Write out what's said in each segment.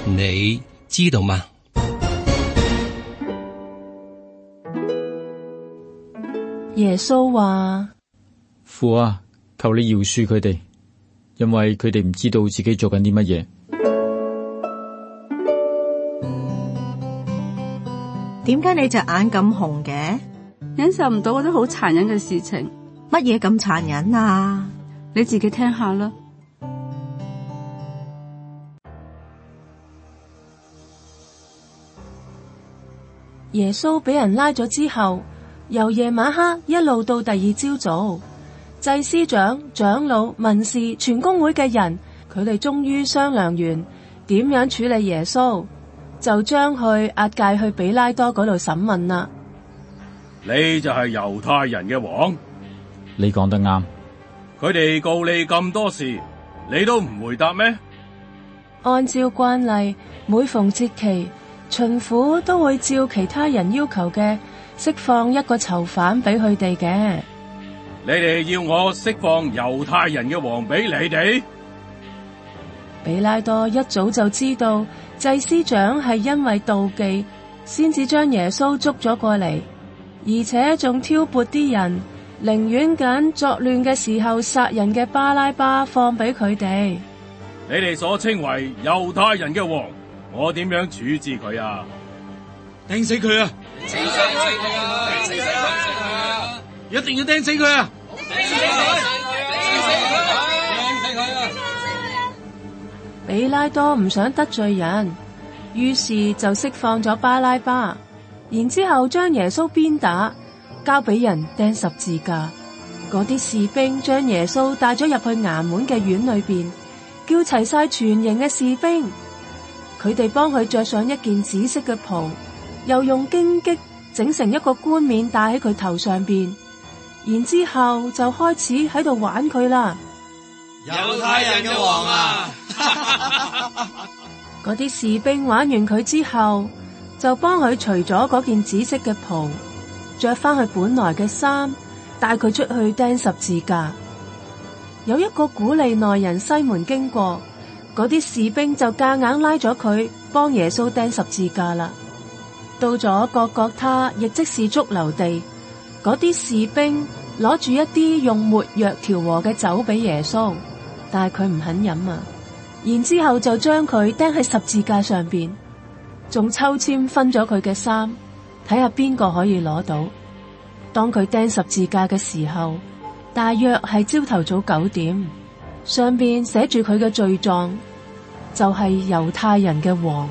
你知道嗎？ 耶穌話： 父啊，求你饒恕佢哋，因為佢哋唔知道自己做緊啲乜嘢。 點解你隻眼咁紅嘅？ 忍受唔到嗰啲好殘忍嘅事情。 乜嘢咁殘忍啊？ 你自己聽下啦。 耶穌俾人拉咗之後，由夜晚黑一路到第二朝早，祭司長、長老、文士、全公會嘅人，佢哋終於商量完點樣處理耶穌，就將佢押解去比拉多嗰度審問啦。 你就係猶太人嘅王？ 你講得啱。 佢哋告你咁多事，你都唔回答咩？ 按照慣例，每逢節期，巡撫都會照其他人要求嘅釋放一個囚犯俾佢哋嘅。 你哋要我釋放猶太人嘅王俾你哋？ 比拉多一早就知道祭司長係因為妒忌，先至將耶穌捉咗過嚟，而且仲挑撥啲人，寧願揀作亂嘅時候殺人嘅巴拉巴放俾佢哋。 你哋所稱為猶太人嘅王，我點樣處置佢啊？ 釘死佢啊！ 釘死佢啊！釘死佢啊！ 一定要釘死佢啊！ 釘死佢！釘死佢啊！ 比拉多唔想得罪人，於是就釋放咗巴拉巴，然之後將耶穌鞭打，交俾人釘十字架。嗰啲士兵將耶穌帶咗入去衙門嘅院裏邊，叫齊晒全營嘅士兵，佢哋幫佢着上一件紫色嘅袍，又用荊棘整成一個冠冕戴喺佢頭上邊，然之後就開始喺度玩佢啦。 猶太人嘅王啊！ 嗰啲士兵玩完佢之後，就幫佢除咗嗰件紫色嘅袍，着翻佢本來嘅衫，帶佢出去釘十字架。有一個古利奈人西門經過，嗰啲士兵就夾硬拉咗佢，幫耶穌釘十字架啦。到咗各各他，亦即是髑髏地，嗰啲士兵攞住一啲用沒藥調和嘅酒俾耶穌，但係佢唔肯飲啊。然之後就將佢釘喺十字架上邊，仲抽籤分咗佢嘅衫，睇下邊個可以攞到。當佢釘十字架嘅時候，大約係朝頭早9點，上邊寫住佢嘅罪狀，就係猶太人嘅王。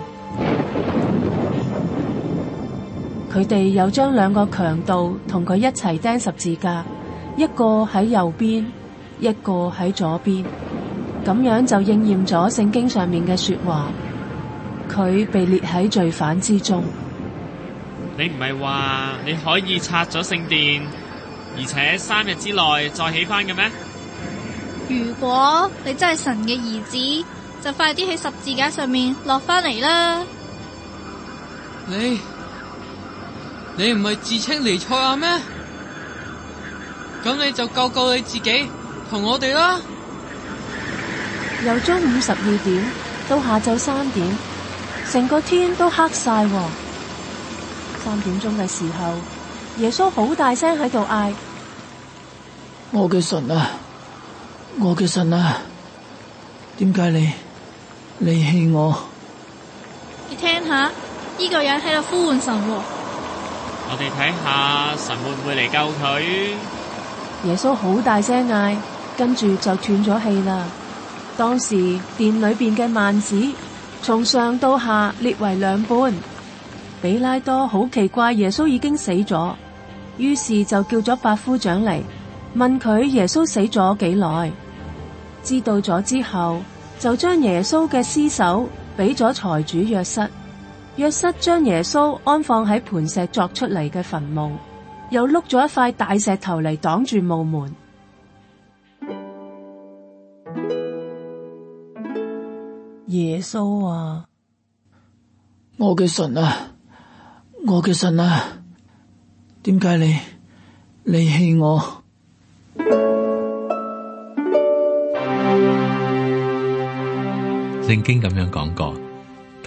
佢哋又將兩個強盜同佢一齊釘十字架，一個喺右邊，一個喺左邊。咁樣就應驗咗聖經上面嘅說話，佢被列喺罪犯之中。 你唔係話你可以拆咗聖殿，而且3日之內再起翻嘅咩？ 如果你真係神嘅兒子，就快啲喺十字架上面落翻嚟啦！ 你唔係自稱彌賽亞咩？咁你就救你自己同我哋啦！ 由中午12點到下晝3點，成個天都黑晒。3點鐘嘅時候，耶穌好大聲喺度嗌： 我嘅神啊，我嘅神啊，點解你離棄我？ 你聽下，呢個人喺度呼喚神喎。 我哋睇下神會唔會嚟救佢？ 耶穌好大聲嗌，跟住就斷咗氣啦。當時殿裏邊嘅幔子從上到下裂為兩半。比拉多好奇怪耶穌已經死咗，於是就叫咗百夫長嚟問佢耶穌死咗幾耐。知道咗之後，就將耶穌嘅屍首俾咗財主約瑟。約瑟將耶穌安放喺磐石鑿出嚟嘅墳墓，又碌咗一塊大石頭嚟擋住墓門。耶穌話： 我嘅神啊，我嘅神啊，點解你離棄我？ 聖經咁樣講過，他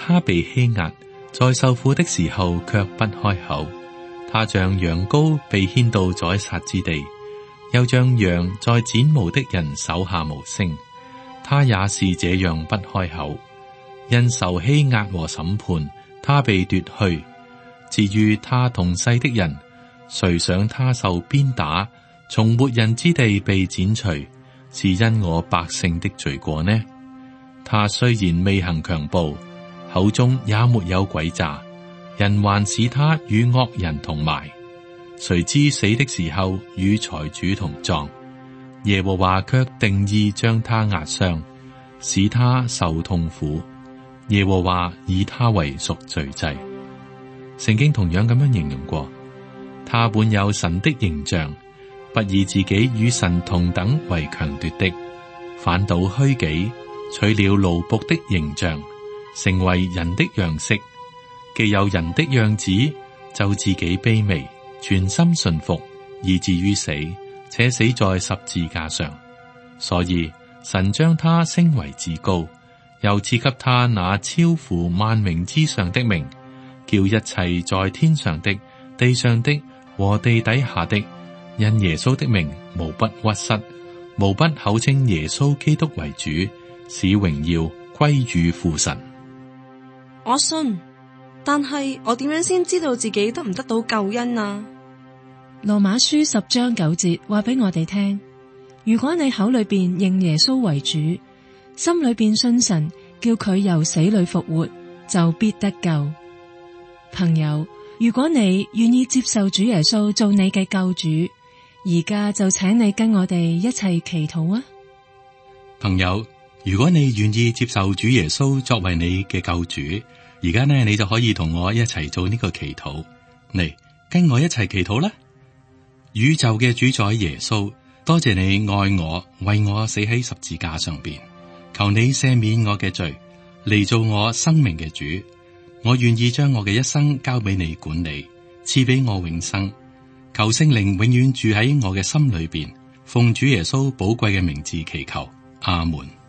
他被欺壓，在受苦的時候卻不開口。他像羊羔被牽到宰殺之地，又像羊在剪毛的人手下無聲。他也是這樣不開口，因受欺壓和審判，他被奪去。至於他同世的人，誰想他受鞭打，從活人之地被剪除，是因我百姓的罪過呢？他雖然未行強暴，口中也沒有詭詐，人還使他與惡人同埋。誰知死的時候與財主同葬，耶和華卻定意將他壓傷，使他受痛苦。耶和華以他為贖罪祭。聖經同樣咁樣形容過，他本有神的形象，不以自己與神同等為強奪的，反倒虛己，取了奴僕的形象，成為人的樣式。既有人的樣子，就自己卑微，全心順服，以至於死，且死在十字架上。所以神將他升為至高，又賜給他那超乎萬名之上的名，叫一切在天上的、地上的和地底下的，因耶穌的名無不屈膝，無不口稱耶穌基督為主，使榮耀歸於父神。 我信，但係我點樣先知道自己得唔得到救恩啊？ 羅馬書10章9節話俾我哋聽，如果你口裏邊認耶穌為主，心裏邊信神，叫佢由死裏復活，就必得救。朋友，如果你願意接受主耶穌做你嘅救主，而家就請你跟我哋一齊祈禱啊！ 朋友，如果你願意接受主耶穌作為你嘅救主，而家呢，你就可以同我一齊做呢個祈禱。嚟，跟我一齊祈禱啦！宇宙嘅主宰耶穌，多謝你愛我，為我死喺十字架上邊，求你赦免我嘅罪，嚟做我生命嘅主。我願意將我嘅一生交俾你管理，賜俾我永生。求聖靈永遠住喺我嘅心裏邊，奉主耶穌寶貴嘅名字祈求，阿門。